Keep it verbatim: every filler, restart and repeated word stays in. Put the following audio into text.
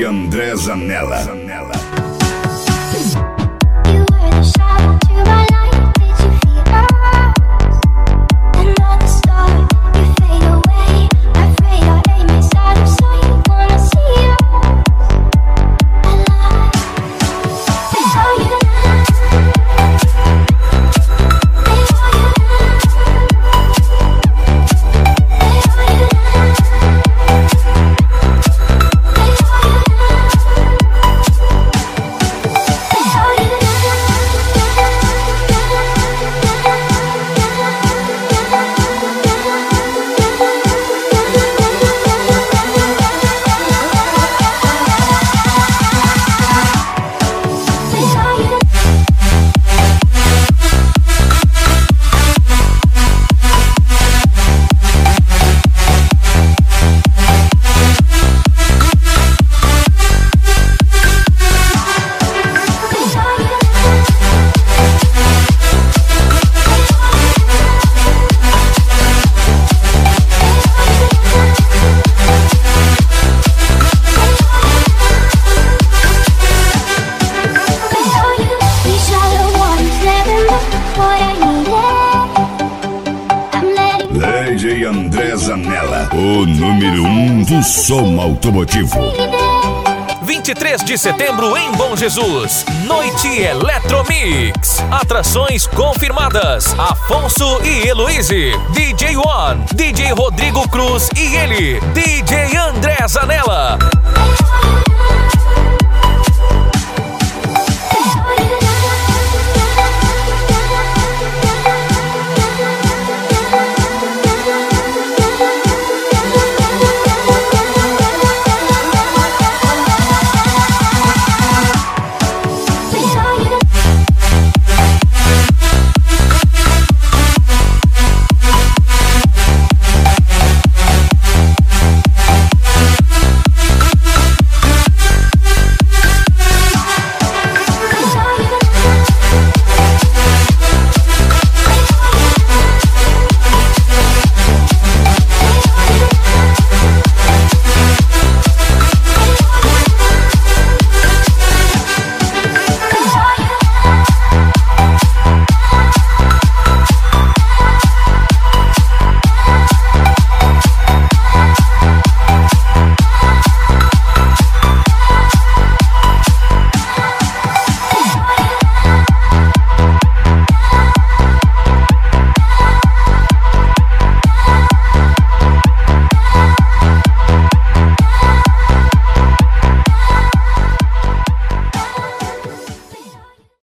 André Zanella. D J André Zanella, o número um do som automotivo. vinte e três de setembro em Bom Jesus, Noite Eletromix. Atrações confirmadas: Afonso e Heloise, D J One, D J Rodrigo Cruz e ele, D J André Zanella.